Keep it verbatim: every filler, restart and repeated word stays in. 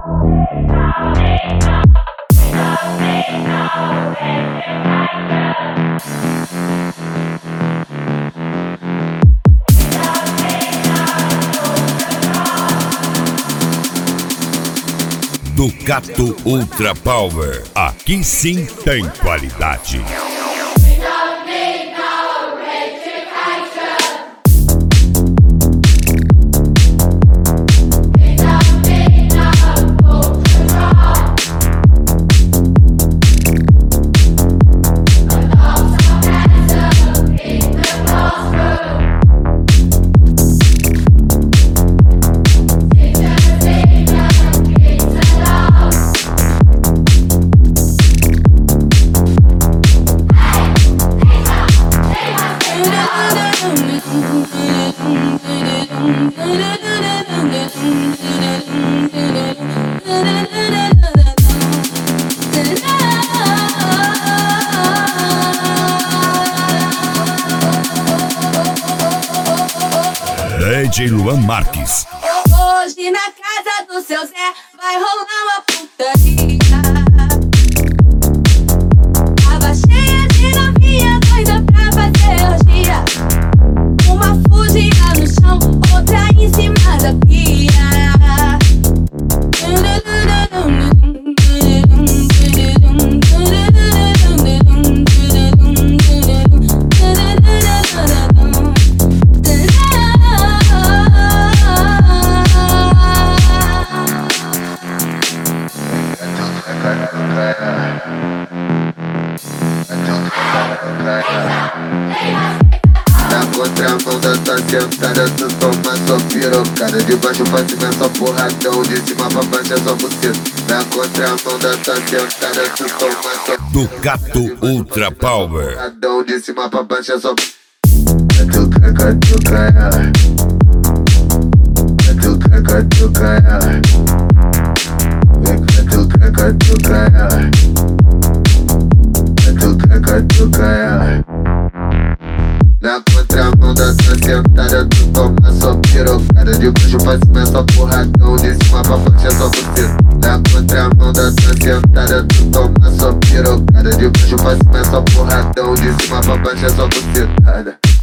Ducato Ultra Power, aqui sim tem qualidade. D J Luan Marques. Hoje na casa do seu Zé vai rolar uma putaria. Tava cheia de novinha doida pra fazer orgia. Uma fugia no chão, outra em cima da pia. Na contramão da tua sentada, tu toma só pirocada. De baixo pra cima é só porradão, de cima pra baixo é só buceta. Na contramão da tua sentada, tu toma só Ducato Ultra Power. porradão, de cima pra baixo é só catuca, catuca ela. Catuca, catuca ela. Catuca, catuca ela. Catuca, catuca ela. Na contramão da tua sentada, tu toma só pirocada. De baixo pra cima é só porradão, de cima pra baixo é só buceta. Na contramão da tua sentada, tu toma só pirocada. De baixo pra cima é só porradão, de cima pra baixo é só bucetada.